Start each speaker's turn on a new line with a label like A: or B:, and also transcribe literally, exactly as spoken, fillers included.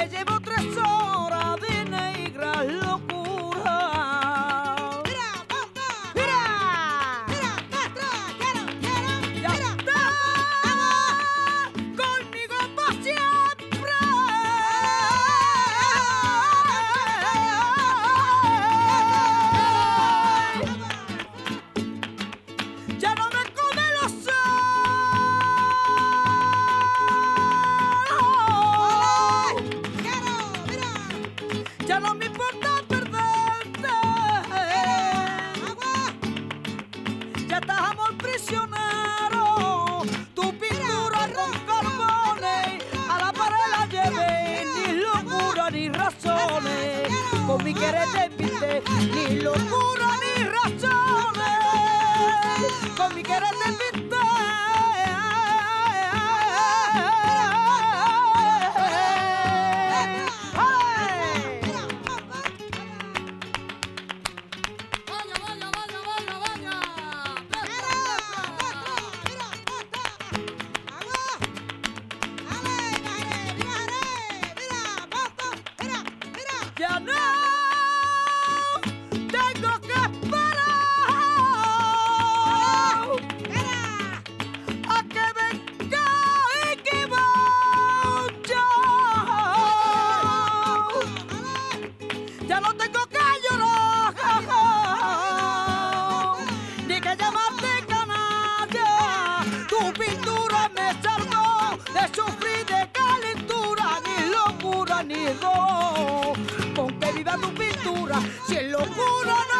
A: me llevo tres horas de negra locura.
B: Mira, bomba.
A: ¡Mira!
B: Mira, Castro, quiero, quiero,
A: ¡Ya
B: mira,
A: está! ¡Conmigo para siempre! ¡Ya no me come los ojos!
B: quiero, mira,
A: ¡Ya no me importa perderte!
B: agua,
A: ¡Ya estás amor prisionero! Tu pintura con carbones a la pared la llevé, ni locura ni razones. Con mi querer te pinté, ni locura ni razones. Con mi querer te pinté. ¡Ay!
B: mira, bomba.
C: Vaya, vaya, vaya, vaya, vaya.
B: Mira, Castro, mira, basta. Agua, ale, bajaré, bajaré, mira, bomba, mira, mira.
A: Ya no tengo que esperar
B: Mira,
A: a que venga y que vaya. Ya no tengo que llorar ni que llamarte canalla. Tu pintura me salvó de sufrir de calentura, ni locura ni dolor. Con que viva tu pintura, si es locura